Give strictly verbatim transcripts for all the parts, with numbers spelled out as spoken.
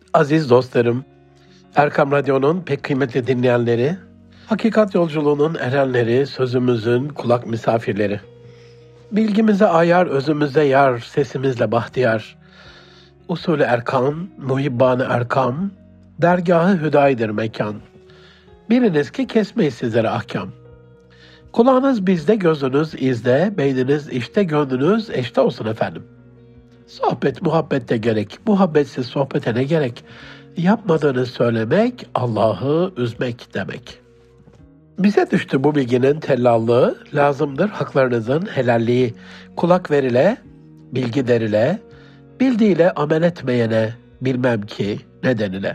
Aziz dostlarım, Erkam Radyo'nun pek kıymetli dinleyenleri, hakikat yolculuğunun erenleri, sözümüzün kulak misafirleri. Bilgimize ayar, özümüze yar, sesimizle bahtiyar. Usulü Erkam, muhibbanı Erkam, dergahı hüdayidir mekan. Biliniz ki kesmeyiz sizlere ahkam. Kulağınız bizde, gözünüz izde, beyniniz işte, gönlünüz eşte olsun efendim. Sohbet muhabbette gerek, muhabbetsiz sohbete ne gerek? Yapmadığını söylemek, Allah'ı üzmek demek. Bize düştü bu bilginin tellallığı, lazımdır haklarınızın helalliği. Kulak verile, bilgi derile, bildiğiyle amel etmeyene, bilmem ki nedenile.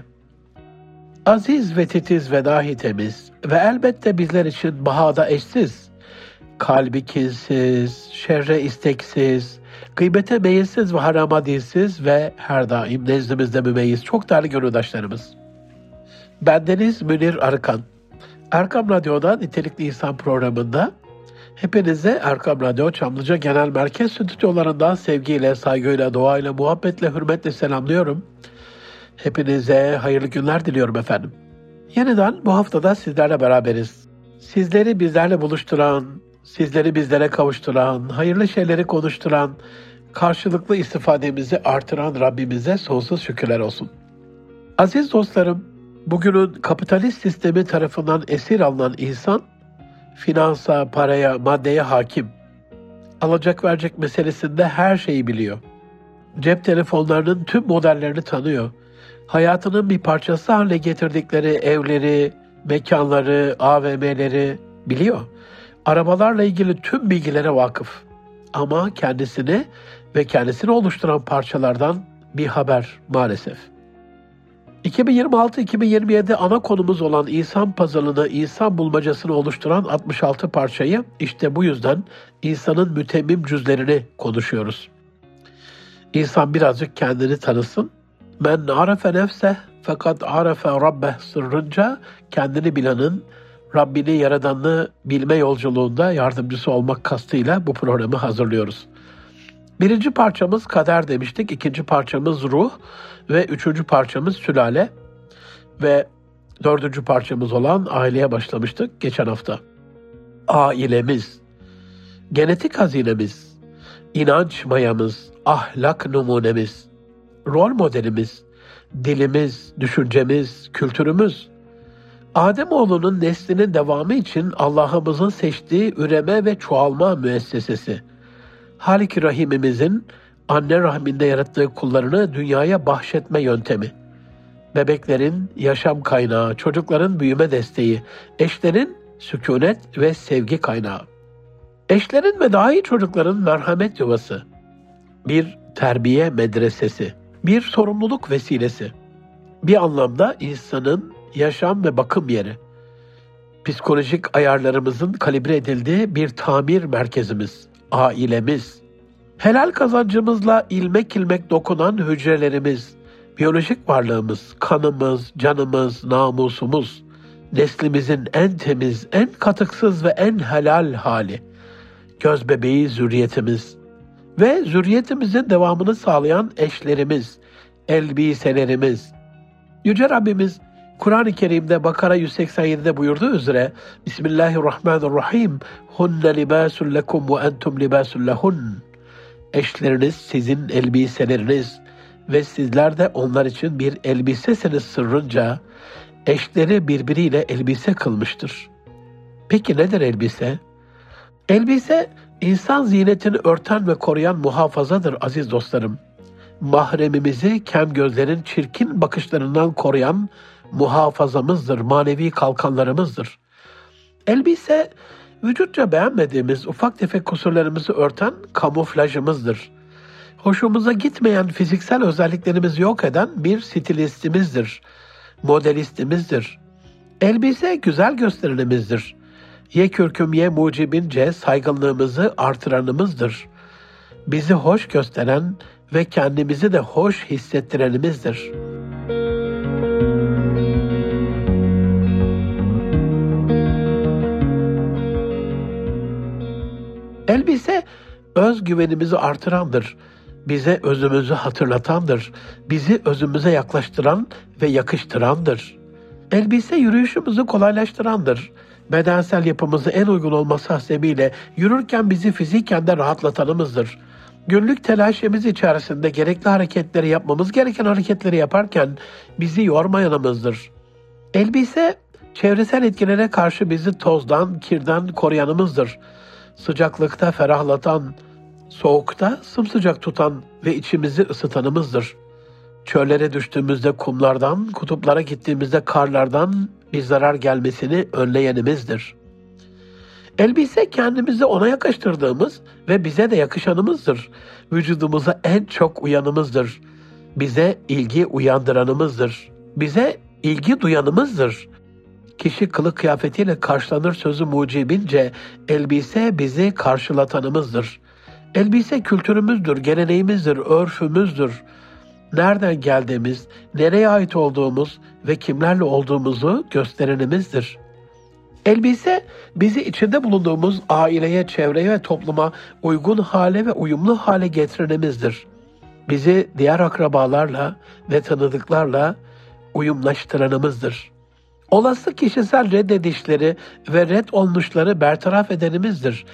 Aziz ve titiz ve dahi temiz ve elbette bizler için bahada eşsiz, kalbi kinsiz, şerre isteksiz, gıybete meyilsiz ve harama dilsiz ve her daim nezdimizde mümeyyiz çok değerli gönüldaşlarımız. Bendeniz Münir Arıkan. Erkam Radyo'da Nitelikli İnsan programında hepinize Erkam Radyo Çamlıca Genel Merkez Stüdyolarından sevgiyle, saygıyla, duayla, muhabbetle, hürmetle selamlıyorum. Hepinize hayırlı günler diliyorum efendim. Yeniden bu haftada sizlerle beraberiz. Sizleri bizlerle buluşturan, sizleri bizlere kavuşturan, hayırlı şeyleri konuşturan, karşılıklı istifademizi artıran Rabbimize sonsuz şükürler olsun. Aziz dostlarım, bugünün kapitalist sistemi tarafından esir alınan insan, finansa, paraya, maddeye hakim. Alacak verecek meselesinde her şeyi biliyor. Cep telefonlarının tüm modellerini tanıyor. Hayatının bir parçası haline getirdikleri evleri, mekanları, A V M'leri biliyor. Arabalarla ilgili tüm bilgilere vakıf. Ama kendisini ve kendisini oluşturan parçalardan bir haber maalesef. iki bin yirmi altı iki bin yirmi yedi ana konumuz olan insan puzzle'ını, insan bulmacasını oluşturan altmış altı parçayı işte bu yüzden insanın mütemmim cüzlerini konuşuyoruz. İnsan birazcık kendini tanısın. Men arefe nefseh fakat arefe rabbeh sırrınca kendini bilenin Rabbini, Yaradanını bilme yolculuğunda yardımcısı olmak kastıyla bu programı hazırlıyoruz. Birinci parçamız kader demiştik, ikinci parçamız ruh ve üçüncü parçamız sülale ve dördüncü parçamız olan aileye başlamıştık geçen hafta. Ailemiz, genetik hazinemiz, inanç mayamız, ahlak numunemiz, rol modelimiz, dilimiz, düşüncemiz, kültürümüz, Ademoğlunun neslinin devamı için Allah'ımızın seçtiği üreme ve çoğalma müessesesi. Halik-i Rahim'imizin anne rahminde yarattığı kullarını dünyaya bahşetme yöntemi. Bebeklerin yaşam kaynağı, çocukların büyüme desteği, eşlerin sükunet ve sevgi kaynağı. Eşlerin ve dahi çocukların merhamet yuvası. Bir terbiye medresesi, bir sorumluluk vesilesi. Bir anlamda insanın yaşam ve bakım yeri. Psikolojik ayarlarımızın kalibre edildiği bir tamir merkezimiz, ailemiz. Helal kazancımızla ilmek ilmek dokunan hücrelerimiz, biyolojik varlığımız, kanımız, canımız, namusumuz, neslimizin en temiz, en katıksız ve en helal hali. Göz bebeği zürriyetimiz ve zürriyetimizin devamını sağlayan eşlerimiz, elbiselerimiz. Yüce Rabbimiz Kur'an-ı Kerim'de Bakara yüz seksen yedide buyurduğu üzere Bismillahirrahmanirrahim Hunne libâsun lekum ve entum libâsun lehun. Eşleriniz sizin elbiseleriniz ve sizler de onlar için bir elbisesiniz sırrınca eşleri birbiriyle elbise kılmıştır. Peki nedir elbise? Elbise insan zinetini örten ve koruyan muhafazadır aziz dostlarım. Mahremimizi kem gözlerin çirkin bakışlarından koruyan muhafazamızdır, manevi kalkanlarımızdır. Elbise, vücutça beğenmediğimiz ufak tefek kusurlarımızı örten kamuflajımızdır. Hoşumuza gitmeyen fiziksel özelliklerimizi yok eden bir stilistimizdir, modelistimizdir. Elbise güzel gösterimizdir. Ye kürküm ye mucibince saygınlığımızı artıranımızdır. Bizi hoş gösteren ve kendimizi de hoş hissettirenimizdir. Elbise özgüvenimizi artırandır. bize özümüzü hatırlatandır. Bizi özümüze yaklaştıran ve yakıştırandır. Elbise yürüyüşümüzü kolaylaştırandır. Bedensel yapımızı en uygun olması hasebiyle yürürken bizi fiziken de rahatlatanımızdır. Günlük telaşemiz içerisinde gerekli hareketleri yapmamız gereken hareketleri yaparken bizi yormayanımızdır. Elbise çevresel etkilere karşı bizi tozdan, kirden koruyanımızdır. Sıcaklıkta ferahlatan, soğukta sımsıcak tutan ve içimizi ısıtanımızdır. Çöllere düştüğümüzde kumlardan, kutuplara gittiğimizde karlardan bir zarar gelmesini önleyenimizdir. Elbise kendimizi ona yakıştırdığımız ve bize de yakışanımızdır. Vücudumuza en çok uyanımızdır. Bize ilgi uyandıranımızdır. Bize ilgi duyanımızdır. Kişi kılık kıyafetiyle karşılanır sözü mucibince elbise bizi karşılatanımızdır. Elbise kültürümüzdür, geleneğimizdir, örfümüzdür. Nereden geldiğimiz, nereye ait olduğumuz ve kimlerle olduğumuzu gösterenimizdir. Elbise bizi içinde bulunduğumuz aileye, çevreye ve topluma uygun hale ve uyumlu hale getirenimizdir. Bizi diğer akrabalarla ve tanıdıklarla uyumlaştıranımızdır. Olası kişisel reddedişleri ve red olmuşları bertaraf edenimizdir.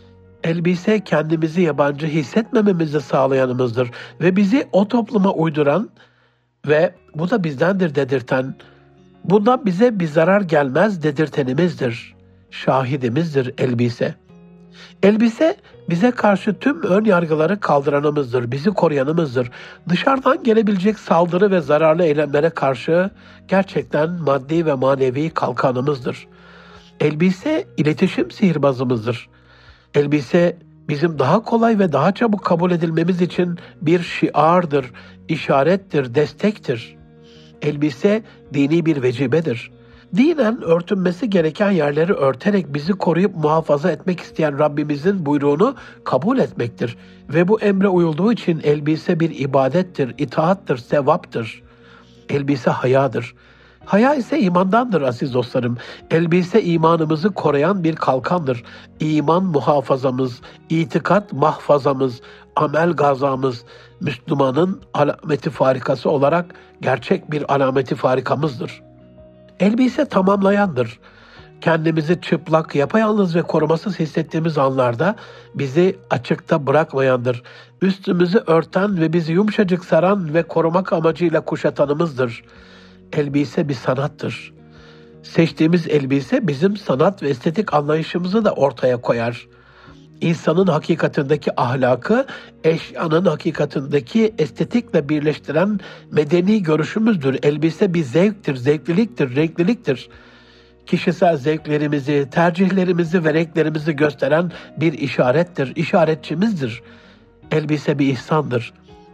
Elbise kendimizi yabancı hissetmememizi sağlayanımızdır ve bizi o topluma uyduran ve bu da bizdendir dedirten, bundan bize bir zarar gelmez dedirtenimizdir. Şahidimizdir elbise. Elbise bize karşı tüm ön yargıları kaldıranımızdır, bizi koruyanımızdır. Dışarıdan gelebilecek saldırı ve zararlı eylemlere karşı gerçekten maddi ve manevi kalkanımızdır. Elbise iletişim sihirbazımızdır. Elbise bizim daha kolay ve daha çabuk kabul edilmemiz için bir şiardır, işarettir, destektir. Elbise dini bir vecibedir. Dinen örtünmesi gereken yerleri örterek bizi koruyup muhafaza etmek isteyen Rabbimizin buyruğunu kabul etmektir. Ve bu emre uyulduğu için elbise bir ibadettir, itaattır, sevaptır. Elbise hayadır. Haya ise imandandır aziz dostlarım. Elbise imanımızı koruyan bir kalkandır. İman muhafazamız, itikat mahfazamız, amel gazamız, Müslümanın alameti farikası olarak gerçek bir alameti farikamızdır. Elbise tamamlayandır. Kendimizi çıplak, yapayalnız ve korumasız hissettiğimiz anlarda bizi açıkta bırakmayandır. Üstümüzü örten ve bizi yumuşacık saran ve korumak amacıyla kuşatanımızdır. Elbise bir sanattır. Seçtiğimiz elbise bizim sanat ve estetik anlayışımızı da ortaya koyar. İnsanın hakikatindeki ahlakı, eşyanın hakikatindeki estetikle birleştiren medeni görüşümüzdür. Elbise bir zevktir, zevkliliktir, renkliliktir. Kişisel zevklerimizi, tercihlerimizi ve renklerimizi gösteren bir işarettir, işaretçimizdir. Elbise bir ihsandır.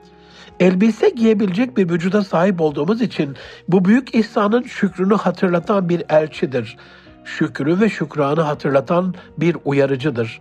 Elbise giyebilecek bir vücuda sahip olduğumuz için bu büyük ihsanın şükrünü hatırlatan bir elçidir. Şükrü ve şükranı hatırlatan bir uyarıcıdır.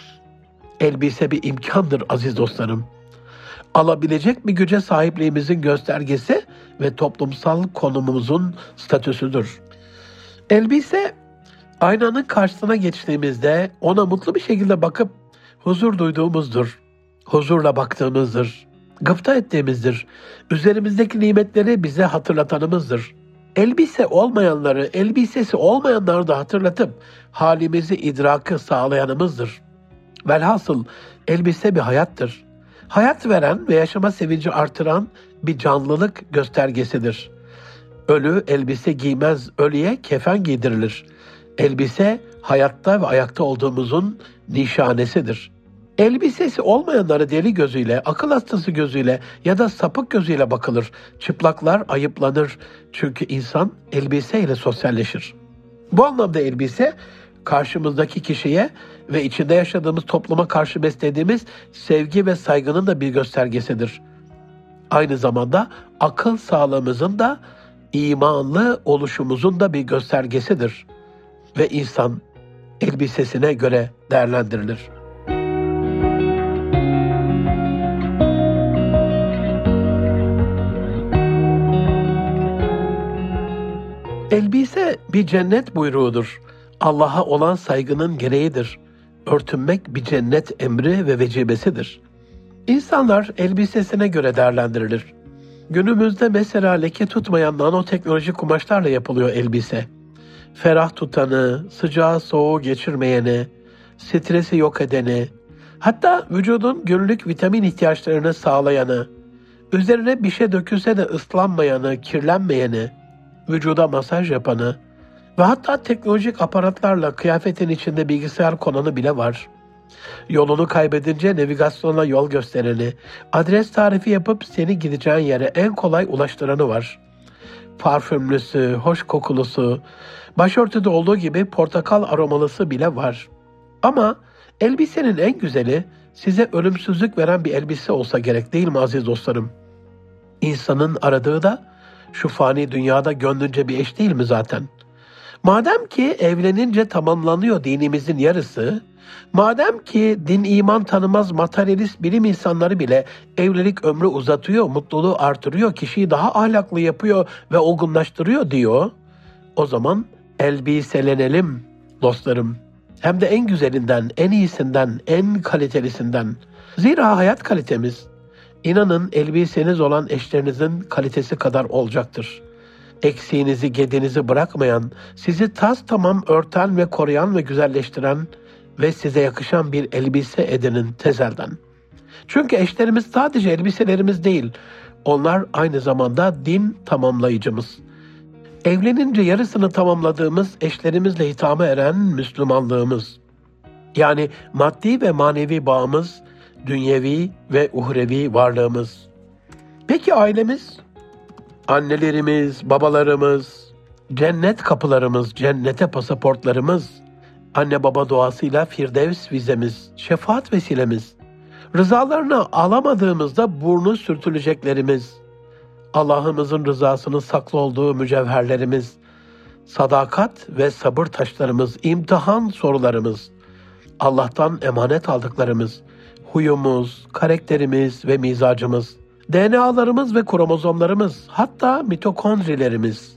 Elbise bir imkandır aziz dostlarım. Alabilecek bir güce sahipliğimizin göstergesi ve toplumsal konumumuzun statüsüdür. Elbise, aynanın karşısına geçtiğimizde ona mutlu bir şekilde bakıp huzur duyduğumuzdur. Huzurla baktığımızdır. Gıpta ettiğimizdir. Üzerimizdeki nimetleri bize hatırlatanımızdır. Elbise olmayanları, elbisesi olmayanları da hatırlatıp halimizi idrakı sağlayanımızdır. Velhasıl elbise bir hayattır. Hayat veren ve yaşama sevinci artıran bir canlılık göstergesidir. Ölü elbise giymez, ölüye kefen giydirilir. Elbise hayatta ve ayakta olduğumuzun nişanesidir. Elbisesi olmayanlara deli gözüyle, akıl hastası gözüyle ya da sapık gözüyle bakılır. Çıplaklar ayıplanır. Çünkü insan elbiseyle sosyalleşir. Bu anlamda elbise karşımızdaki kişiye ve içinde yaşadığımız topluma karşı beslediğimiz sevgi ve saygının da bir göstergesidir. Aynı zamanda akıl sağlığımızın da imanlı oluşumuzun da bir göstergesidir. Ve insan elbisesine göre değerlendirilir. Elbise bir cennet buyruğudur. Allah'a olan saygının gereğidir. Örtünmek bir cennet emri ve vecibesidir. İnsanlar elbisesine göre değerlendirilir. Günümüzde mesela leke tutmayan nanoteknoloji kumaşlarla yapılıyor elbise. Ferah tutanı, sıcağı soğuğu geçirmeyeni, stresi yok edeni, hatta vücudun günlük vitamin ihtiyaçlarını sağlayanı, üzerine bir şey dökülse de ıslanmayanı, kirlenmeyeni, vücuda masaj yapanı ve hatta teknolojik aparatlarla kıyafetin içinde bilgisayar konanı bile var. Yolunu kaybedince navigasyonla yol göstereni, adres tarifi yapıp seni gideceğin yere en kolay ulaştıranı var. Parfümlüsü, hoş kokulusu, başörtüde olduğu gibi portakal aromalısı bile var. Ama elbisenin en güzeli size ölümsüzlük veren bir elbise olsa gerek, değil mi aziz dostlarım? İnsanın aradığı da şu fani dünyada gönlünce bir eş değil mi zaten? Madem ki evlenince tamamlanıyor dinimizin yarısı, madem ki din iman tanımaz materyalist bilim insanları bile evlilik ömrü uzatıyor, mutluluğu artırıyor, kişiyi daha ahlaklı yapıyor ve olgunlaştırıyor diyor, o zaman elbiselenelim dostlarım. Hem de en güzelinden, en iyisinden, en kalitelisinden. Zira hayat kalitemiz, inanın elbiseniz olan eşlerinizin kalitesi kadar olacaktır. Eksiğinizi, gedinizi bırakmayan, sizi tas tamam örten ve koruyan ve güzelleştiren ve size yakışan bir elbise edinin tezelden. Çünkü eşlerimiz sadece elbiselerimiz değil, onlar aynı zamanda din tamamlayıcımız. Evlenince yarısını tamamladığımız eşlerimizle hitama eren Müslümanlığımız. Yani maddi ve manevi bağımız, dünyevi ve uhrevi varlığımız. Peki ailemiz? Annelerimiz, babalarımız, cennet kapılarımız, cennete pasaportlarımız, anne baba duasıyla firdevs vizemiz, şefaat vesilemiz, rızalarını alamadığımızda burnu sürtüleceklerimiz, Allah'ımızın rızasının saklı olduğu mücevherlerimiz, sadakat ve sabır taşlarımız, imtihan sorularımız, Allah'tan emanet aldıklarımız, huyumuz, karakterimiz ve mizacımız, D N A'larımız ve kromozomlarımız, hatta mitokondrilerimiz.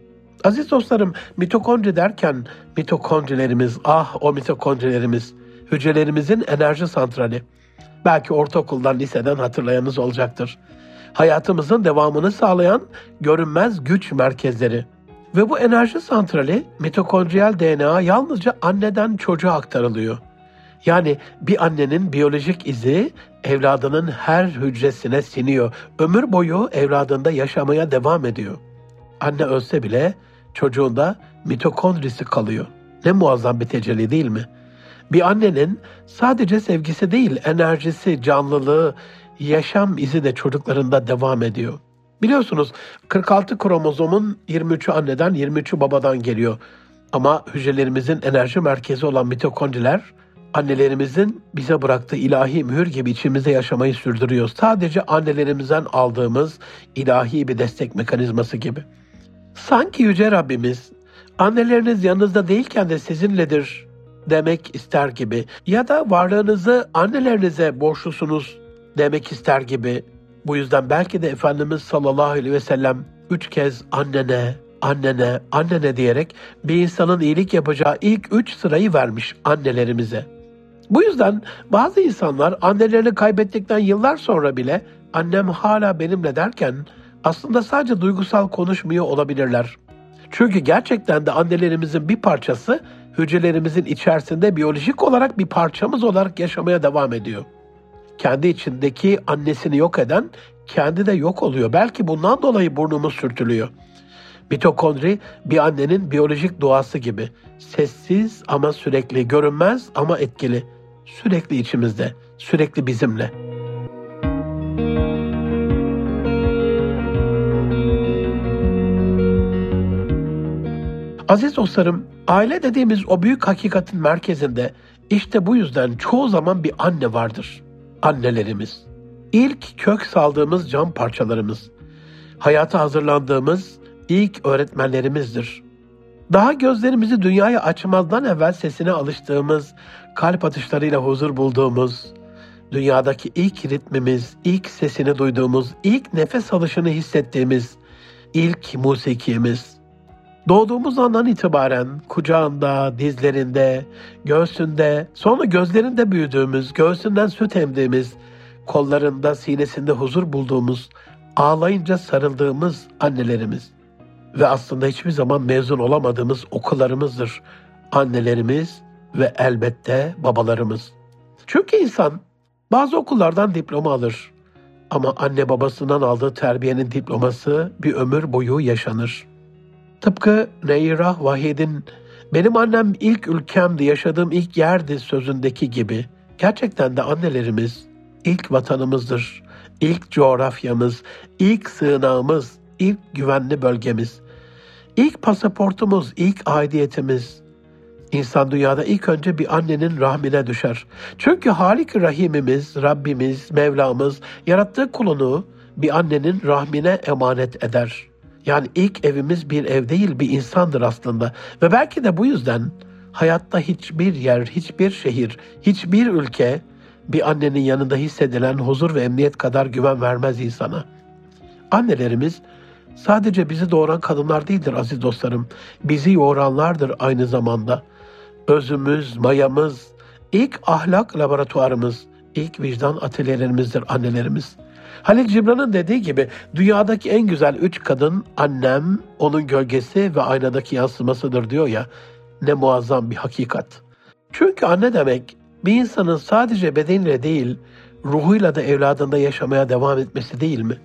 Aziz dostlarım, mitokondri derken mitokondrilerimiz, ah o mitokondrilerimiz, hücrelerimizin enerji santrali. Belki ortaokuldan, liseden hatırlayanınız olacaktır. Hayatımızın devamını sağlayan görünmez güç merkezleri. Ve bu enerji santrali, mitokondriyal D N A yalnızca anneden çocuğa aktarılıyor. Yani bir annenin biyolojik izi evladının her hücresine siniyor. Ömür boyu evladında yaşamaya devam ediyor. Anne ölse bile çocuğunda mitokondrisi kalıyor. Ne muazzam bir tecelli değil mi? Bir annenin sadece sevgisi değil, enerjisi, canlılığı, yaşam izi de çocuklarında devam ediyor. Biliyorsunuz kırk altı kromozomun yirmi üçü anneden, yirmi üçü babadan geliyor. Ama hücrelerimizin enerji merkezi olan mitokondriler, annelerimizin bize bıraktığı ilahi mühür gibi içimizde yaşamayı sürdürüyor. Sadece annelerimizden aldığımız ilahi bir destek mekanizması gibi. Sanki Yüce Rabbimiz, anneleriniz yanınızda değilken de sizinledir demek ister gibi ya da varlığınızı annelerinize borçlusunuz demek ister gibi. Bu yüzden belki de Efendimiz sallallahu aleyhi ve sellem üç kez annene, annene, annene diyerek bir insanın iyilik yapacağı ilk üç sırayı vermiş annelerimize. Bu yüzden bazı insanlar annelerini kaybettikten yıllar sonra bile annem hala benimle derken aslında sadece duygusal konuşmuyor olabilirler. Çünkü gerçekten de annelerimizin bir parçası hücrelerimizin içerisinde biyolojik olarak bir parçamız olarak yaşamaya devam ediyor. Kendi içindeki annesini yok eden kendi de yok oluyor. Belki bundan dolayı burnumuz sürtülüyor. Mitokondri bir annenin biyolojik duası gibi. Sessiz ama sürekli, görünmez ama etkili. Sürekli içimizde, sürekli bizimle. Aziz dostlarım, aile dediğimiz o büyük hakikatin merkezinde işte bu yüzden çoğu zaman bir anne vardır. Annelerimiz. İlk kök saldığımız cam parçalarımız. Hayata hazırlandığımız ilk öğretmenlerimizdir. Daha gözlerimizi dünyaya açmazdan evvel sesine alıştığımız, kalp atışlarıyla huzur bulduğumuz, dünyadaki ilk ritmimiz, ilk sesini duyduğumuz, ilk nefes alışını hissettiğimiz, ilk musikimiz. Doğduğumuz andan itibaren kucağında, dizlerinde, göğsünde, sonra gözlerinde büyüdüğümüz, göğsünden süt emdiğimiz, kollarında, sinesinde huzur bulduğumuz, ağlayınca sarıldığımız annelerimiz ve aslında hiçbir zaman mezun olamadığımız okullarımızdır annelerimiz ve elbette babalarımız. Çünkü insan bazı okullardan diploma alır ama anne babasından aldığı terbiyenin diploması bir ömür boyu yaşanır. Tıpkı Neyrah Vahid'in "benim annem ilk ülkemdi, yaşadığım ilk yerdi" sözündeki gibi gerçekten de annelerimiz ilk vatanımızdır, ilk coğrafyamız, ilk sığınağımız, ilk güvenli bölgemiz, ilk pasaportumuz, ilk aidiyetimiz. İnsan dünyada ilk önce bir annenin rahmine düşer. Çünkü Halik-i Rahimimiz, Rabbimiz, Mevlamız yarattığı kulunu bir annenin rahmine emanet eder. Yani ilk evimiz bir ev değil, bir insandır aslında. Ve belki de bu yüzden hayatta hiçbir yer, hiçbir şehir, hiçbir ülke bir annenin yanında hissedilen huzur ve emniyet kadar güven vermez insana. Annelerimiz sadece bizi doğuran kadınlar değildir aziz dostlarım. Bizi yoğuranlardır aynı zamanda. Özümüz, mayamız, ilk ahlak laboratuvarımız, ilk vicdan atölyelerimizdir annelerimiz. Halil Cibran'ın dediği gibi dünyadaki en güzel üç kadın annem, onun gölgesi ve aynadaki yansımasıdır diyor ya, ne muazzam bir hakikat. Çünkü anne demek bir insanın sadece bedeniyle değil, ruhuyla da evladında yaşamaya devam etmesi değil mi?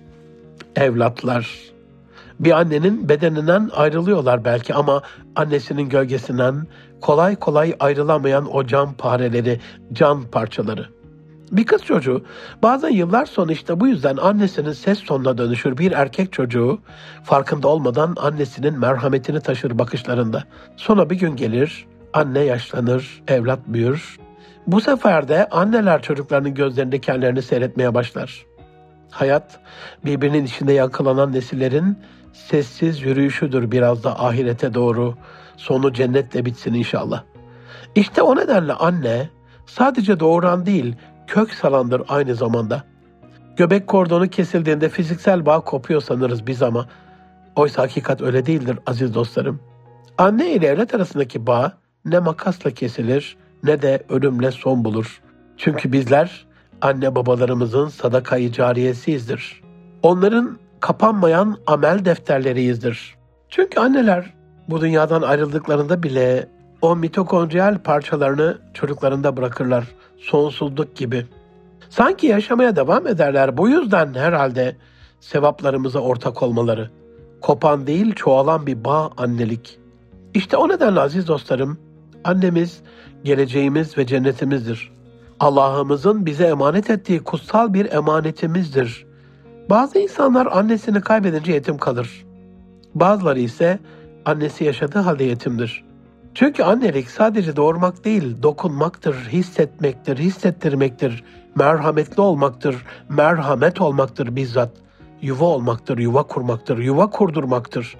Evlatlar bir annenin bedeninden ayrılıyorlar belki ama annesinin gölgesinden kolay kolay ayrılamayan o can pareleri, can parçaları. Bir kız çocuğu bazen yıllar sonra işte bu yüzden annesinin ses tonuna dönüşür. Bir erkek çocuğu farkında olmadan annesinin merhametini taşır bakışlarında. Sonra bir gün gelir, anne yaşlanır, evlat büyür. Bu sefer de anneler çocuklarının gözlerinde kendilerini seyretmeye başlar. Hayat birbirinin içinde yankılanan nesillerin sessiz yürüyüşüdür biraz da ahirete doğru. Sonu cennetle bitsin inşallah. İşte o nedenle anne sadece doğuran değil, kök salandır aynı zamanda. Göbek kordonu kesildiğinde fiziksel bağ kopuyor sanırız biz ama oysa hakikat öyle değildir aziz dostlarım. Anne ile evlat arasındaki bağ ne makasla kesilir ne de ölümle son bulur. Çünkü bizler anne babalarımızın sadaka-i cariyesiyizdir. Onların kapanmayan amel defterleriyizdir. Çünkü anneler bu dünyadan ayrıldıklarında bile o mitokondriyal parçalarını çocuklarında bırakırlar. Sonsuzluk gibi. Sanki yaşamaya devam ederler. Bu yüzden herhalde sevaplarımıza ortak olmaları. Kopan değil, çoğalan bir bağ annelik. İşte o nedenle aziz dostlarım, annemiz geleceğimiz ve cennetimizdir. Allah'ımızın bize emanet ettiği kutsal bir emanetimizdir. Bazı insanlar annesini kaybedince yetim kalır. Bazıları ise annesi yaşadığı halde yetimdir. Çünkü annelik sadece doğurmak değil, dokunmaktır, hissetmektir, hissettirmektir, merhametli olmaktır, merhamet olmaktır bizzat. Yuva olmaktır, yuva kurmaktır, yuva kurdurmaktır.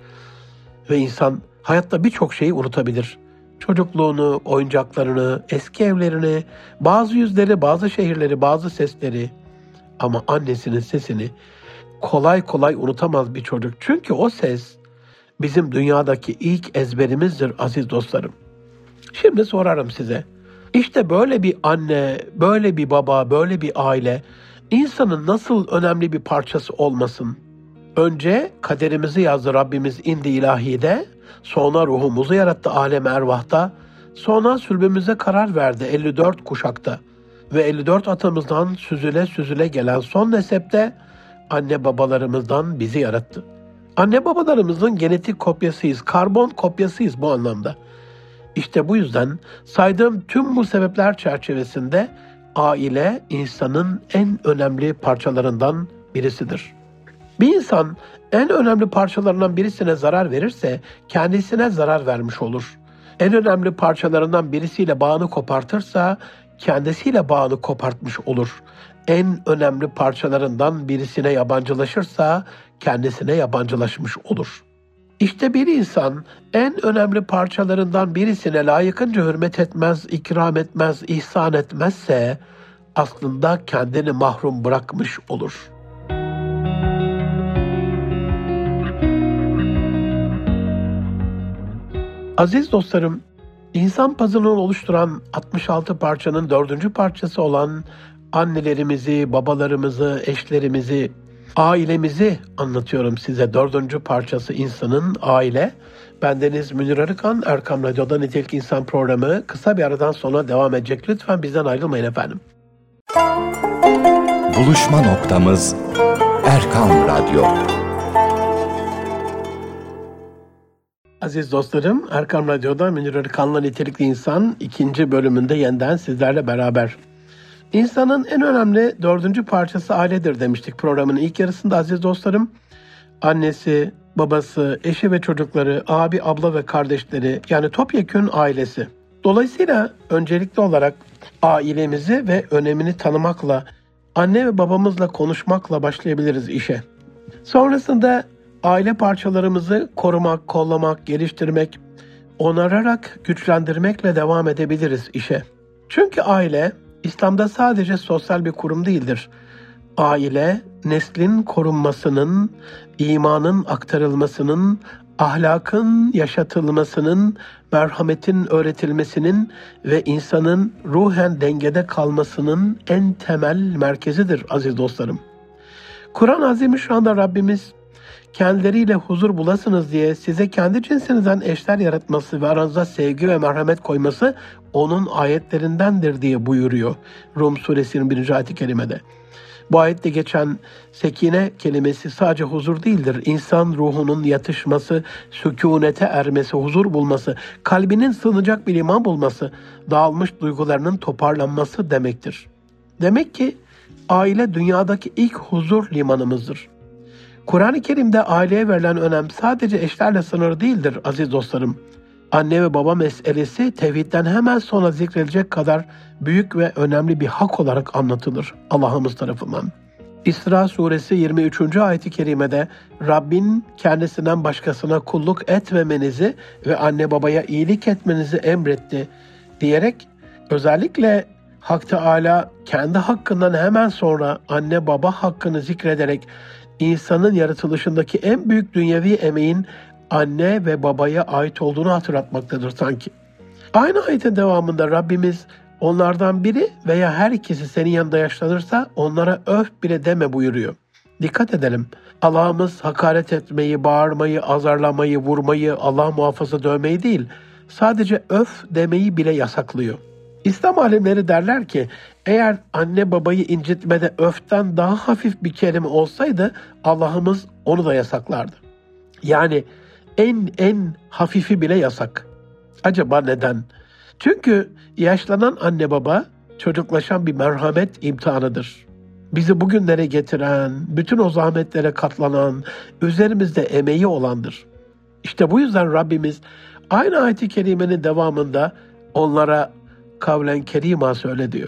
Ve insan hayatta birçok şeyi unutabilir. Çocukluğunu, oyuncaklarını, eski evlerini, bazı yüzleri, bazı şehirleri, bazı sesleri. Ama annesinin sesini kolay kolay unutamaz bir çocuk. Çünkü o ses bizim dünyadaki ilk ezberimizdir aziz dostlarım. Şimdi sorarım size. İşte böyle bir anne, böyle bir baba, böyle bir aile insanın nasıl önemli bir parçası olmasın? Önce kaderimizi yazdı Rabbimiz indi ilahide, sonra ruhumuzu yarattı alem ervahta, sonra sülbümüze karar verdi elli dört kuşakta ve elli dört atamızdan süzüle süzüle gelen son nesepte anne babalarımızdan bizi yarattı. Anne babalarımızın genetik kopyasıyız, karbon kopyasıyız bu anlamda. İşte bu yüzden saydığım tüm bu sebepler çerçevesinde aile insanın en önemli parçalarından birisidir. Bir insan en önemli parçalarından birisine zarar verirse kendisine zarar vermiş olur. En önemli parçalarından birisiyle bağını kopartırsa kendisiyle bağını kopartmış olur. En önemli parçalarından birisine yabancılaşırsa kendisine yabancılaşmış olur. İşte bir insan en önemli parçalarından birisine layıkınca hürmet etmez, ikram etmez, ihsan etmezse aslında kendini mahrum bırakmış olur. Aziz dostlarım, insan puzzle'ını oluşturan altmış altı parçanın dördüncü parçası olan annelerimizi, babalarımızı, eşlerimizi, ailemizi anlatıyorum size. Dördüncü parçası insanın aile. Bendeniz Münir Arıkan, Erkam Radyo'da Nitelik İnsan programı kısa bir aradan sonra devam edecek. Lütfen bizden ayrılmayın efendim. Buluşma noktamız Erkam Radyo. Aziz dostlarım, Erkam Radyo'da Münir Arıkan'la Nitelikli İnsan ikinci bölümünde yeniden sizlerle beraber. İnsanın en önemli dördüncü parçası ailedir demiştik programın ilk yarısında aziz dostlarım. Annesi, babası, eşi ve çocukları, abi, abla ve kardeşleri, yani topyekün ailesi. Dolayısıyla öncelikli olarak ailemizi ve önemini tanımakla, anne ve babamızla konuşmakla başlayabiliriz işe. Sonrasında aile parçalarımızı korumak, kollamak, geliştirmek, onararak, güçlendirmekle devam edebiliriz işe. Çünkü aile, İslam'da sadece sosyal bir kurum değildir. Aile, neslin korunmasının, imanın aktarılmasının, ahlakın yaşatılmasının, merhametin öğretilmesinin ve insanın ruhen dengede kalmasının en temel merkezidir aziz dostlarım. Kur'an-ı Azimüşşan'da Rabbimiz, kendileriyle huzur bulasınız diye size kendi cinsinizden eşler yaratması ve aranıza sevgi ve merhamet koyması onun ayetlerindendir diye buyuruyor Rum suresinin birinci ayet-i kerimede. Bu ayette geçen sekine kelimesi sadece huzur değildir. İnsan ruhunun yatışması, sükunete ermesi, huzur bulması, kalbinin sığınacak bir liman bulması, dağılmış duygularının toparlanması demektir. Demek ki aile dünyadaki ilk huzur limanımızdır. Kur'an-ı Kerim'de aileye verilen önem sadece eşlerle sınırlı değildir aziz dostlarım. Anne ve baba meselesi tevhidden hemen sonra zikredilecek kadar büyük ve önemli bir hak olarak anlatılır Allah'ımız tarafından. İsra suresi yirmi üçüncü ayet-i kerimede Rabbin kendisinden başkasına kulluk etmemenizi ve anne babaya iyilik etmenizi emretti diyerek özellikle Hak Teâlâ kendi hakkından hemen sonra anne baba hakkını zikrederek insanın yaratılışındaki en büyük dünyevi emeğin anne ve babaya ait olduğunu hatırlatmaktadır sanki. Aynı ayetin devamında Rabbimiz onlardan biri veya her ikisi senin yanında yaşlanırsa onlara öf bile deme buyuruyor. Dikkat edelim. Allah'ımız hakaret etmeyi, bağırmayı, azarlamayı, vurmayı, Allah muhafaza dövmeyi değil, sadece öf demeyi bile yasaklıyor. İslam alimleri derler ki eğer anne babayı incitmede öften daha hafif bir kelime olsaydı Allah'ımız onu da yasaklardı. Yani en en hafifi bile yasak. Acaba neden? Çünkü yaşlanan anne baba çocuklaşan bir merhamet imtihanıdır. Bizi bugünlere getiren, bütün o zahmetlere katlanan, üzerimizde emeği olandır. İşte bu yüzden Rabbimiz aynı ayet-i kerimenin devamında onlara kavlen kerima söyle diyor.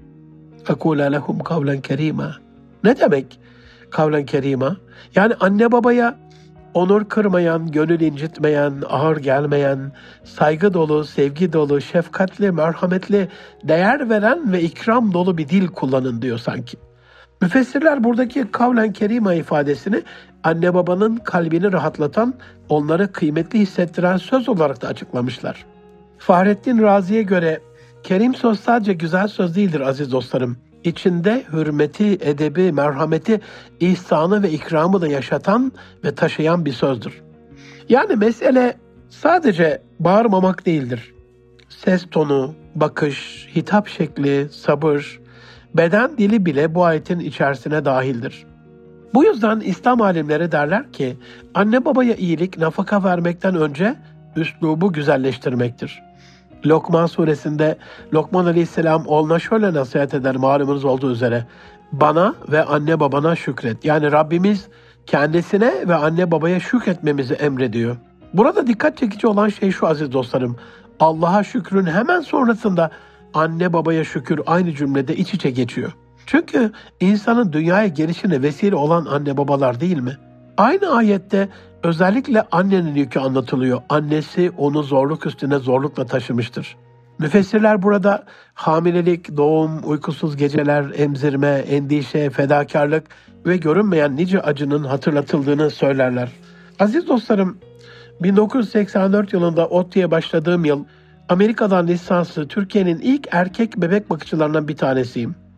Ekûle lehum kavlen kerima. Ne demek kavlen kerima? Yani anne babaya onur kırmayan, gönül incitmeyen, ağır gelmeyen, saygı dolu, sevgi dolu, şefkatli, merhametli, değer veren ve ikram dolu bir dil kullanın diyor sanki. Müfessirler buradaki kavlen kerima ifadesini anne babanın kalbini rahatlatan, onları kıymetli hissettiren söz olarak da açıklamışlar. Fahrettin Razi'ye göre kerim söz sadece güzel söz değildir aziz dostlarım. İçinde hürmeti, edebi, merhameti, ihsanı ve ikramı da yaşatan ve taşıyan bir sözdür. Yani mesele sadece bağırmamak değildir. Ses tonu, bakış, hitap şekli, sabır, beden dili bile bu ayetin içerisine dahildir. Bu yüzden İslam alimleri derler ki, anne babaya iyilik nafaka vermekten önce üslubu güzelleştirmektir. Lokman suresinde Lokman Aleyhisselam oğluna şöyle nasihat eder malumunuz olduğu üzere. Bana ve anne babana şükret. Yani Rabbimiz kendisine ve anne babaya şükretmemizi emrediyor. Burada dikkat çekici olan şey şu aziz dostlarım. Allah'a şükrün hemen sonrasında anne babaya şükür aynı cümlede iç içe geçiyor. Çünkü insanın dünyaya gelişine vesile olan anne babalar değil mi? Aynı ayette özellikle annenin yükü anlatılıyor. Annesi onu zorluk üstüne zorlukla taşımıştır. Müfessirler burada hamilelik, doğum, uykusuz geceler, emzirme, endişe, fedakarlık ve görünmeyen nice acının hatırlatıldığını söylerler. Aziz dostlarım, bin dokuz yüz seksen dört yılında ODTÜ'ye başladığım yıl Amerika'dan lisanslı Türkiye'nin ilk erkek bebek bakıcılarından bir tanesiyim.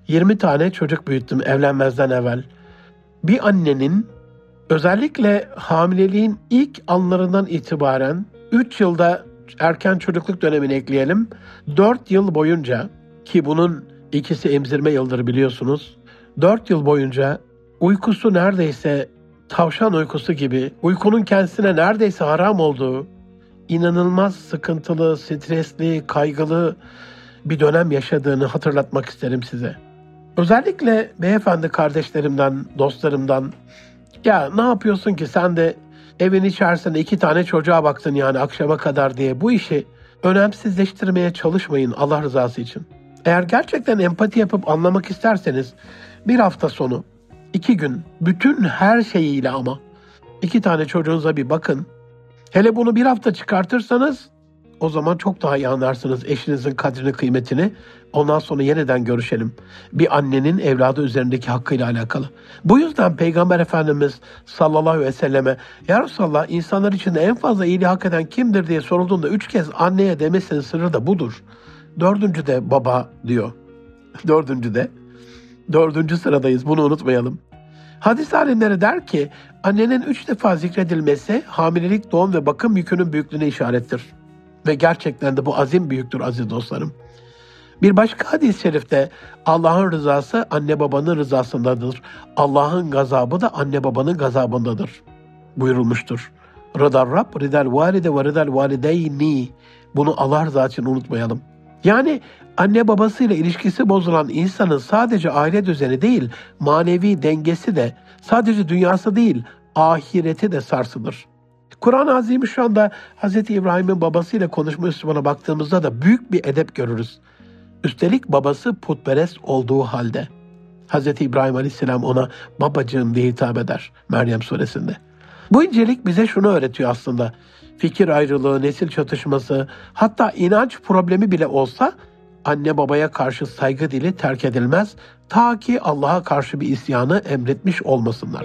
yirmi tane çocuk büyüttüm evlenmezden evvel. Bir annenin özellikle hamileliğin ilk anlarından itibaren üç yılda erken çocukluk dönemini ekleyelim. dört yıl boyunca, ki bunun ikisi emzirme yıldır biliyorsunuz. dört yıl boyunca uykusu neredeyse tavşan uykusu gibi, uykunun kendisine neredeyse haram olduğu, inanılmaz sıkıntılı, stresli, kaygılı bir dönem yaşadığını hatırlatmak isterim size. Özellikle beyefendi kardeşlerimden, dostlarımdan, ya ne yapıyorsun ki sen de evin içerisinde iki tane çocuğa baktın yani akşama kadar diye, bu işi önemsizleştirmeye çalışmayın Allah rızası için. Eğer gerçekten empati yapıp anlamak isterseniz bir hafta sonu, iki gün, bütün her şeyiyle ama iki tane çocuğunuza bir bakın. Hele bunu bir hafta çıkartırsanız o zaman çok daha iyi anlarsınız eşinizin kadrini, kıymetini. Ondan sonra yeniden görüşelim. Bir annenin evladı üzerindeki hakkıyla alakalı. Bu yüzden Peygamber Efendimiz sallallahu aleyhi ve selleme "Ya Resulallah, insanlar içinde en fazla iyiliği hak eden kimdir?" diye sorulduğunda üç kez anneye demesinin sırrı da budur. Dördüncü de baba diyor. Dördüncü de. Dördüncü sıradayız, bunu unutmayalım. Hadis alimleri der ki annenin üç defa zikredilmesi hamilelik, doğum ve bakım yükünün büyüklüğüne işarettir. Ve gerçekten de bu azim büyüktür aziz dostlarım. Bir başka hadis-i şerifte Allah'ın rızası anne babanın rızasındadır. Allah'ın gazabı da anne babanın gazabındadır buyurulmuştur. Rıdar Rab, ridal valide ve ridal valideyni. Bunu Allah rızası için unutmayalım. Yani anne babasıyla ilişkisi bozulan insanın sadece aile düzeni değil, manevi dengesi de, sadece dünyası değil, ahireti de sarsılır. Kur'an-ı Azimüşşan'da Hz. İbrahim'in babasıyla konuşma üslubuna baktığımızda da büyük bir edep görürüz. Üstelik babası putperest olduğu halde. Hz. İbrahim Aleyhisselam ona babacığım diye hitap eder Meryem suresinde. Bu incelik bize şunu öğretiyor aslında. Fikir ayrılığı, nesil çatışması, hatta inanç problemi bile olsa anne babaya karşı saygı dili terk edilmez, ta ki Allah'a karşı bir isyanı emretmiş olmasınlar.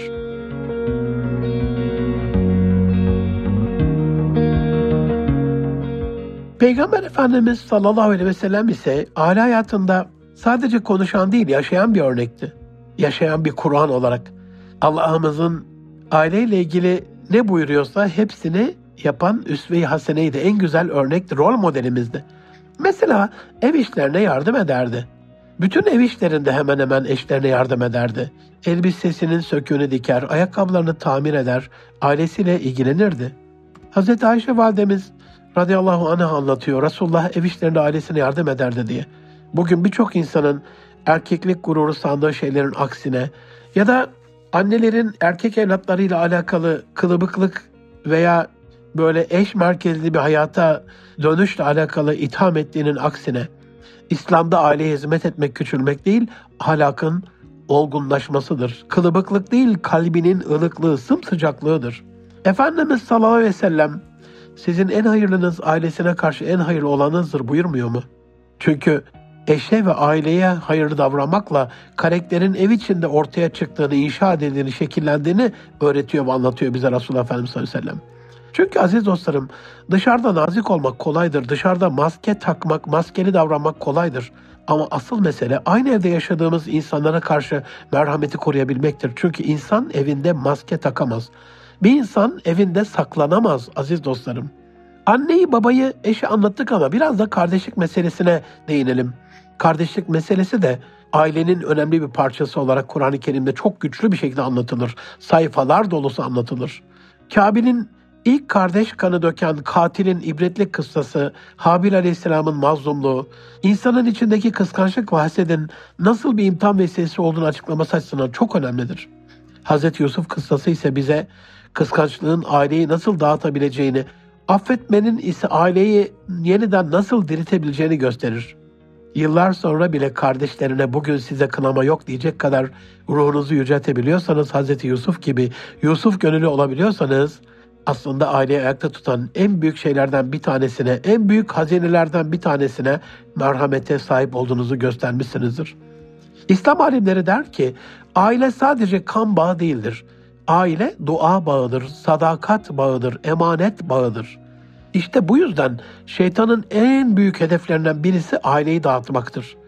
Peygamber Efendimiz sallallahu aleyhi ve sellem ise aile hayatında sadece konuşan değil, yaşayan bir örnekti. Yaşayan bir Kur'an olarak. Allah'ımızın aileyle ilgili ne buyuruyorsa hepsini yapan üsve-i haseneydi. En güzel örnekti, rol modelimizdi. Mesela ev işlerine yardım ederdi. Bütün ev işlerinde hemen hemen eşlerine yardım ederdi. Elbisesinin söküğünü diker, ayakkabılarını tamir eder, ailesiyle ilgilenirdi. Hazreti Ayşe validemiz radıyallahu anh'a anlatıyor. Resulullah ev işlerinde ailesine yardım ederdi diye. Bugün birçok insanın erkeklik gururu sandığı şeylerin aksine ya da annelerin erkek evlatlarıyla alakalı kılıbıklık veya böyle eş merkezli bir hayata dönüşle alakalı itham ettiğinin aksine İslam'da aileye hizmet etmek küçülmek değil, ahlakın olgunlaşmasıdır. Kılıbıklık değil, kalbinin ılıklığı, sımsıcaklığıdır. Efendimiz sallallahu aleyhi ve sellem sizin en hayırlınız ailesine karşı en hayırlı olanınızdır buyurmuyor mu? Çünkü eşe ve aileye hayırlı davranmakla karakterin ev içinde ortaya çıktığını, inşa edildiğini, şekillendiğini öğretiyor ve anlatıyor bize Resulullah Efendimiz sallallahu aleyhi ve sellem. Çünkü aziz dostlarım, dışarıda nazik olmak kolaydır, dışarıda maske takmak, maskeli davranmak kolaydır. Ama asıl mesele aynı evde yaşadığımız insanlara karşı merhameti koruyabilmektir. Çünkü insan evinde maske takamaz. Bir insan evinde saklanamaz aziz dostlarım. Anneyi, babayı, eşi anlattık ama biraz da kardeşlik meselesine değinelim. Kardeşlik meselesi de ailenin önemli bir parçası olarak Kur'an-ı Kerim'de çok güçlü bir şekilde anlatılır. Sayfalar dolusu anlatılır. Kabil'in ilk kardeş kanı döken katilin ibretlik kıssası, Habil Aleyhisselam'ın mazlumluğu, insanın içindeki kıskançlık ve hasedin nasıl bir imtihan vesilesi olduğunu açıklaması açısından çok önemlidir. Hazreti Yusuf kıssası ise bize kıskançlığın aileyi nasıl dağıtabileceğini, affetmenin ise aileyi yeniden nasıl diriltebileceğini gösterir. Yıllar sonra bile kardeşlerine bugün size kınama yok diyecek kadar ruhunuzu yüceltebiliyorsanız, Hazreti Yusuf gibi Yusuf gönüllü olabiliyorsanız, aslında aileyi ayakta tutan en büyük şeylerden bir tanesine, en büyük hazinelerden bir tanesine merhamete sahip olduğunuzu göstermişsinizdir. İslam alimleri der ki, aile sadece kan bağı değildir. Aile dua bağıdır, sadakat bağıdır, emanet bağıdır. İşte bu yüzden şeytanın en büyük hedeflerinden birisi aileyi dağıtmaktır.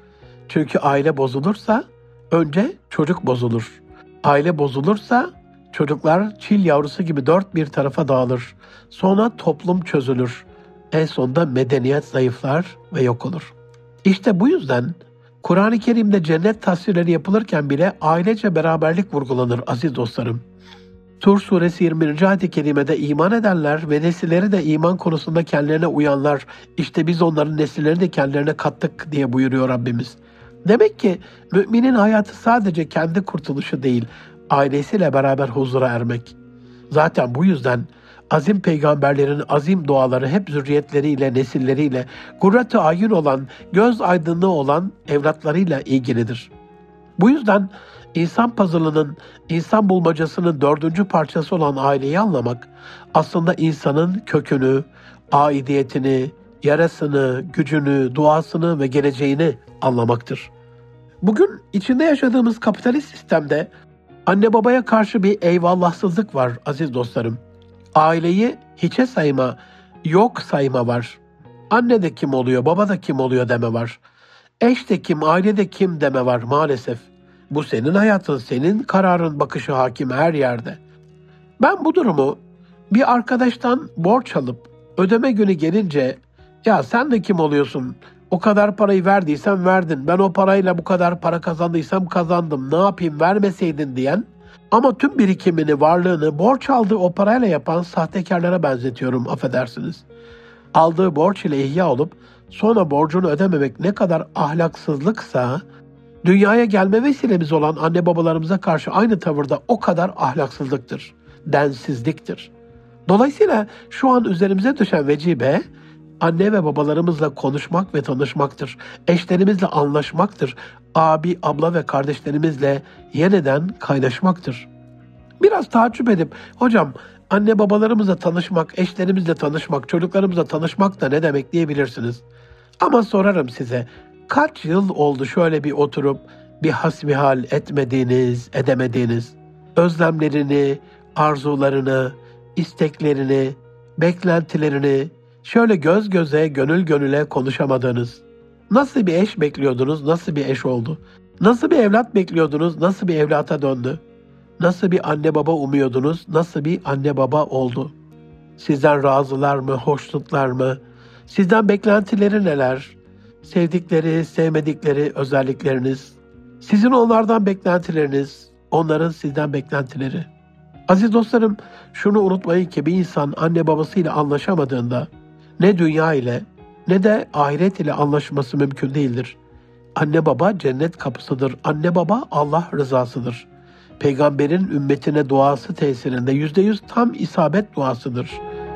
Çünkü aile bozulursa önce çocuk bozulur. Aile bozulursa çocuklar çil yavrusu gibi dört bir tarafa dağılır. Sonra toplum çözülür. En sonunda medeniyet zayıflar ve yok olur. İşte bu yüzden Kur'an-ı Kerim'de cennet tasvirleri yapılırken bile ailece beraberlik vurgulanır aziz dostlarım. Tur suresi yirmi birinci ayet-i kerimede iman edenler ve nesilleri de iman konusunda kendilerine uyanlar, işte biz onların nesillerini de kendilerine kattık diye buyuruyor Rabbimiz. Demek ki müminin hayatı sadece kendi kurtuluşu değil, ailesiyle beraber huzura ermek. Zaten bu yüzden azim peygamberlerin azim duaları hep zürriyetleriyle, nesilleriyle, gurratu ayun olan, göz aydınlığı olan evlatlarıyla ilgilidir. Bu yüzden insan puzzle'ının, insan bulmacasının dördüncü parçası olan aileyi anlamak, aslında insanın kökünü, aidiyetini, yarasını, gücünü, duasını ve geleceğini anlamaktır. Bugün içinde yaşadığımız kapitalist sistemde anne babaya karşı bir eyvallahsızlık var aziz dostlarım. Aileyi hiçe sayma, yok sayma var. Anne de kim oluyor, baba da kim oluyor deme var. Eş de kim, aile de kim deme var maalesef. Bu senin hayatın, senin kararın, bakışı hakim her yerde. Ben bu durumu bir arkadaştan borç alıp ödeme günü gelince ya sen de kim oluyorsun? O kadar parayı verdiysen verdin. Ben o parayla bu kadar para kazandıysam kazandım. Ne yapayım vermeseydin diyen ama tüm birikimini, varlığını borç aldığı o parayla yapan sahtekarlara benzetiyorum affedersiniz. Aldığı borç ile ihya olup sonra borcunu ödememek ne kadar ahlaksızlıksa dünyaya gelme vesilemiz olan anne babalarımıza karşı aynı tavırda o kadar ahlaksızlıktır, densizliktir. Dolayısıyla şu an üzerimize düşen vecibe, anne ve babalarımızla konuşmak ve tanışmaktır. Eşlerimizle anlaşmaktır. Abi, abla ve kardeşlerimizle yeniden kaynaşmaktır. Biraz taaccüp edip, hocam anne babalarımızla tanışmak, eşlerimizle tanışmak, çocuklarımızla tanışmak da ne demek diyebilirsiniz. Ama sorarım size, kaç yıl oldu şöyle bir oturup bir hasbihal etmediğiniz, edemediğiniz, özlemlerini, arzularını, isteklerini, beklentilerini şöyle göz göze, gönül gönüle konuşamadınız. Nasıl bir eş bekliyordunuz, nasıl bir eş oldu? Nasıl bir evlat bekliyordunuz, nasıl bir evlata döndü? Nasıl bir anne baba umuyordunuz, nasıl bir anne baba oldu? Sizden razılar mı, hoşnutlar mı? Sizden beklentileri neler? Sevdikleri, sevmedikleri özellikleriniz? Sizin onlardan beklentileriniz, onların sizden beklentileri. Aziz dostlarım, şunu unutmayın ki bir insan anne babasıyla anlaşamadığında ne dünya ile ne de ahiret ile anlaşması mümkün değildir. Anne baba cennet kapısıdır. Anne baba Allah rızasıdır. Peygamberin ümmetine duası tesirinde yüzde yüz tam isabet duasıdır.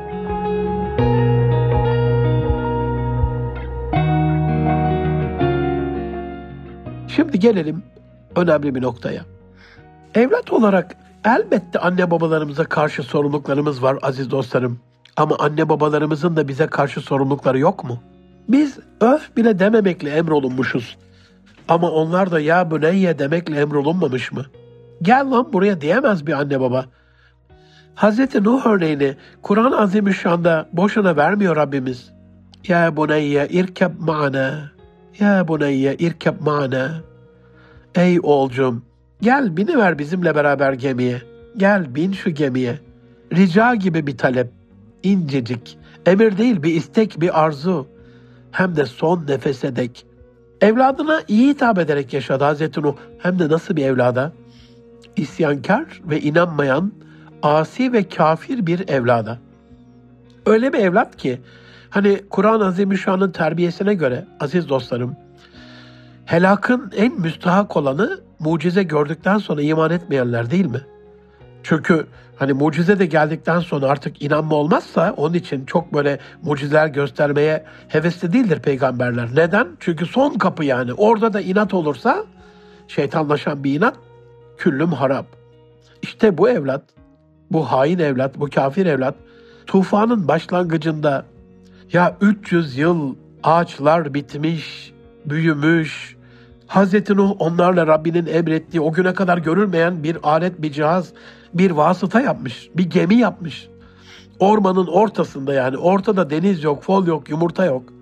Şimdi gelelim önemli bir noktaya. Evlat olarak elbette anne babalarımıza karşı sorumluluklarımız var aziz dostlarım. Ama anne babalarımızın da bize karşı sorumlulukları yok mu? Biz öf bile dememekle emrolunmuşuz. Ama onlar da ya büneyye demekle emrolunmamış mı? Gel lan buraya diyemez bir anne baba. Hazreti Nuh örneğini Kur'an-ı Azimüşşan'da boşuna vermiyor Rabbimiz. Ya buneyye irkeb ma'ana. Ya buneyye irkeb ma'ana. Ey oğulcum, gel biniver bizimle beraber gemiye. Gel bin şu gemiye. Rica gibi bir talep. İncecik. Emir değil bir istek, bir arzu. Hem de son nefese dek. Evladına iyi hitap ederek yaşadı Hazreti Nuh. Hem de nasıl bir evlada? İsyankar ve inanmayan, asi ve kafir bir evlada. Öyle bir evlat ki, hani Kur'an-ı Azimüşşan'ın terbiyesine göre aziz dostlarım, helakın en müstahak olanı mucize gördükten sonra iman etmeyenler değil mi? Çünkü hani mucize de geldikten sonra artık inanma olmazsa onun için çok böyle mucizeler göstermeye hevesli değildir peygamberler. Neden? Çünkü son kapı yani. Orada da inat olursa şeytanlaşan bir inat küllüm harap. İşte bu evlat, bu hain evlat, bu kafir evlat tufanın başlangıcında ya üç yüz yıl ağaçlar bitmiş, büyümüş, Hazreti Nuh onlarla Rabbinin emrettiği o güne kadar görülmeyen bir alet, bir cihaz, bir vasıta yapmış, bir gemi yapmış. Ormanın ortasında yani ortada deniz yok, fol yok, yumurta yok.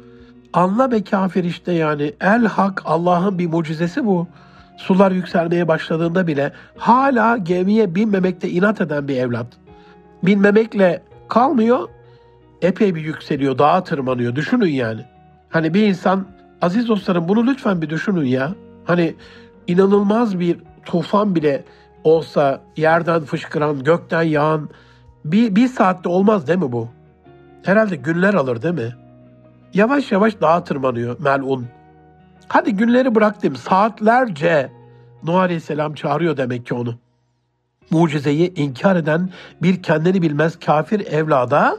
Anla be kafir işte yani. El hak, Allah'ın bir mucizesi bu. Sular yükselmeye başladığında bile hala gemiye binmemekte inat eden bir evlat. Binmemekle kalmıyor, epey bir yükseliyor, dağa tırmanıyor. Düşünün yani. Hani bir insan, aziz dostlarım bunu lütfen bir düşünün ya. Hani inanılmaz bir tufan bile olsa, yerden fışkıran, gökten yağan, bir, bir saatte olmaz değil mi bu? Herhalde günler alır değil mi? Yavaş yavaş dağa tırmanıyor melun. Hadi günleri bıraktım, saatlerce Nuh Aleyhisselam çağırıyor demek ki onu. Mucizeyi inkar eden bir kendini bilmez kafir evlada,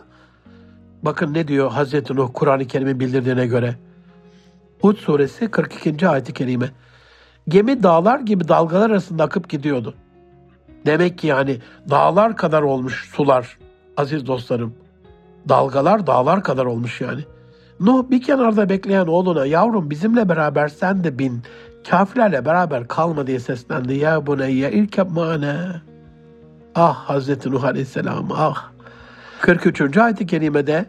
bakın ne diyor Hazreti Nuh Kur'an-ı Kerim'in bildirdiğine göre. Hud suresi kırk ikinci ayet-i kerime. Gemi dağlar gibi dalgalar arasında akıp gidiyordu. Demek ki yani dağlar kadar olmuş sular aziz dostlarım. Dalgalar dağlar kadar olmuş yani. Nuh bir kenarda bekleyen oğluna yavrum bizimle beraber sen de bin, kafirlerle beraber kalma diye seslendi. Ya buneyye irkeb ma'ana. Ah Hazreti Nuh Aleyhisselam ah. kırk üçüncü ayet-i kerimede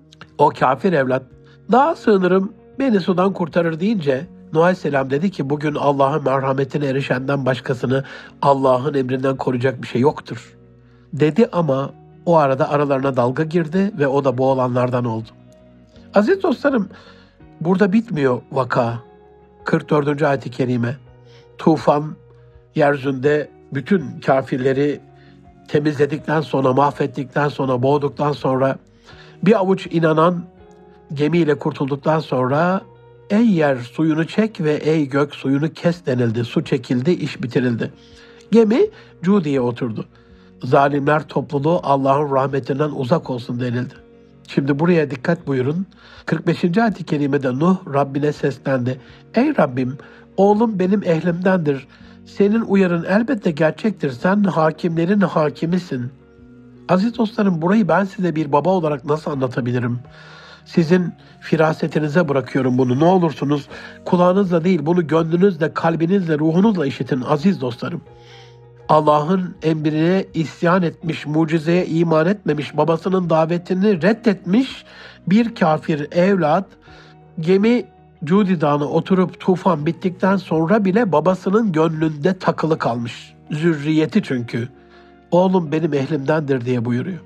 o kafir evlat dağa sığınırım beni sudan kurtarır deyince Nuh Aleyhisselam dedi ki bugün Allah'ın merhametine erişenden başkasını Allah'ın emrinden koruyacak bir şey yoktur. Dedi ama o arada aralarına dalga girdi ve o da boğulanlardan oldu. Aziz dostlarım burada bitmiyor vaka. kırk dördüncü ayet-i kerime. Tufan yeryüzünde bütün kafirleri temizledikten sonra, mahvettikten sonra, boğduktan sonra bir avuç inanan gemiyle kurtulduktan sonra ey yer suyunu çek ve ey gök suyunu kes denildi. Su çekildi, iş bitirildi. Gemi Cudi'ye oturdu. Zalimler topluluğu Allah'ın rahmetinden uzak olsun denildi. Şimdi buraya dikkat buyurun. kırk beşinci ayet-i kerimede Nuh Rabbine seslendi. Ey Rabbim, oğlum benim ehlimdendir. Senin uyarın elbette gerçektir. Sen hakimlerin hakimisin. Aziz dostlarım burayı ben size bir baba olarak nasıl anlatabilirim? Sizin firasetinize bırakıyorum bunu. Ne olursunuz kulağınızla değil bunu gönlünüzle, kalbinizle, ruhunuzla işitin aziz dostlarım. Allah'ın emrine isyan etmiş, mucizeye iman etmemiş, babasının davetini reddetmiş bir kafir evlat gemi Cudi Dağı'na oturup tufan bittikten sonra bile babasının gönlünde takılı kalmış. Zürriyeti çünkü. Oğlum benim ehlimdendir diye buyuruyor.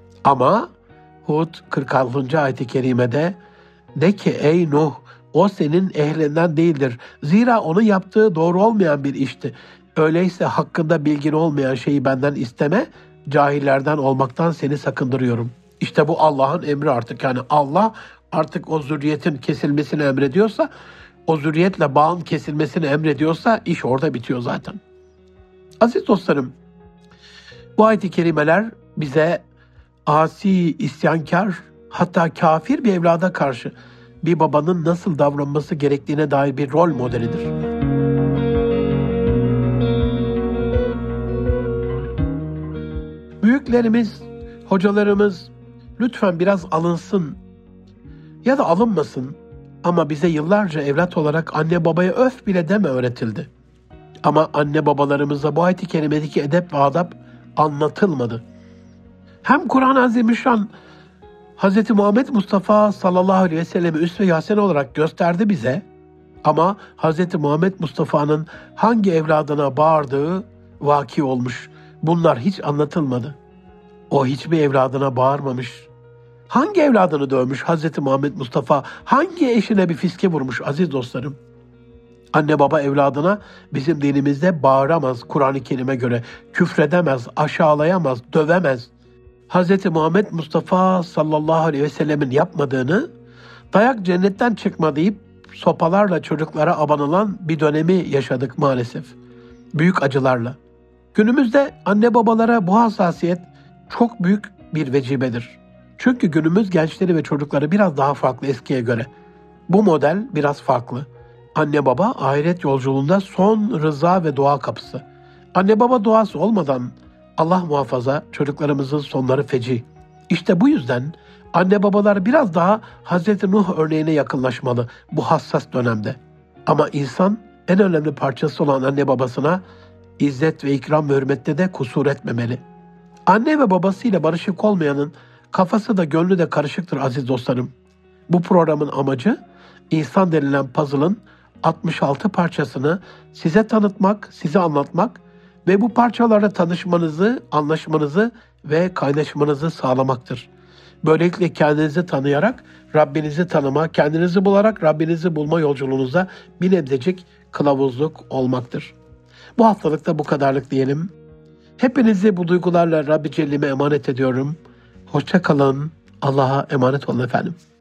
Ama Hud kırk altıncı ayet-i kerimede de ki ey Nuh o senin ehlinden değildir. Zira onu yaptığı doğru olmayan bir işti. Öyleyse hakkında bilgin olmayan şeyi benden isteme, cahillerden olmaktan seni sakındırıyorum. İşte bu Allah'ın emri artık. Yani Allah artık o zürriyetin kesilmesini emrediyorsa, o zürriyetle bağın kesilmesini emrediyorsa iş orada bitiyor zaten. Aziz dostlarım, bu ayet-i kerimeler bize asi, isyankar, hatta kafir bir evlada karşı bir babanın nasıl davranması gerektiğine dair bir rol modelidir. Büyüklerimiz, hocalarımız lütfen biraz alınsın ya da alınmasın ama bize yıllarca evlat olarak anne babaya öf bile deme öğretildi. Ama anne babalarımıza bu ayet-i kerimedeki edep ve adap anlatılmadı. Hem Kur'an-ı Azimüşşan Hz. Muhammed Mustafa sallallahu aleyhi ve sellem'i üsve-i hasene olarak gösterdi bize ama Hz. Muhammed Mustafa'nın hangi evladına bağırdığı vaki olmuş. Bunlar hiç anlatılmadı. O hiçbir evladına bağırmamış. Hangi evladını dövmüş Hz. Muhammed Mustafa? Hangi eşine bir fiske vurmuş aziz dostlarım? Anne baba evladına bizim dinimizde bağıramaz Kur'an-ı Kerim'e göre. Küfredemez, aşağılayamaz, dövemez. Hz. Muhammed Mustafa sallallahu aleyhi ve sellemin yapmadığını dayak cennetten çıkma deyip sopalarla çocuklara abanılan bir dönemi yaşadık maalesef. Büyük acılarla. Günümüzde anne babalara bu hassasiyet çok büyük bir vecibedir. Çünkü günümüz gençleri ve çocukları biraz daha farklı eskiye göre. Bu model biraz farklı. Anne baba ahiret yolculuğunda son rıza ve dua kapısı. Anne baba duası olmadan Allah muhafaza çocuklarımızın sonları feci. İşte bu yüzden anne babalar biraz daha Hazreti Nuh örneğine yakınlaşmalı bu hassas dönemde. Ama insan en önemli parçası olan anne babasına İzzet ve ikram ve hürmette de kusur etmemeli. Anne ve babasıyla barışık olmayanın kafası da gönlü de karışıktır aziz dostlarım. Bu programın amacı İnsan denilen puzzle'ın altmış altı parçasını size tanıtmak, size anlatmak ve bu parçalarla tanışmanızı, anlaşmanızı ve kaynaşmanızı sağlamaktır. Böylelikle kendinizi tanıyarak Rabbinizi tanıma, kendinizi bularak Rabbinizi bulma yolculuğunuza bir nebzecik kılavuzluk olmaktır. Bu haftalık da bu kadarlık diyelim. Hepinizi bu duygularla Rabbi Celle'ime emanet ediyorum. Hoşça kalın. Allah'a emanet olun efendim.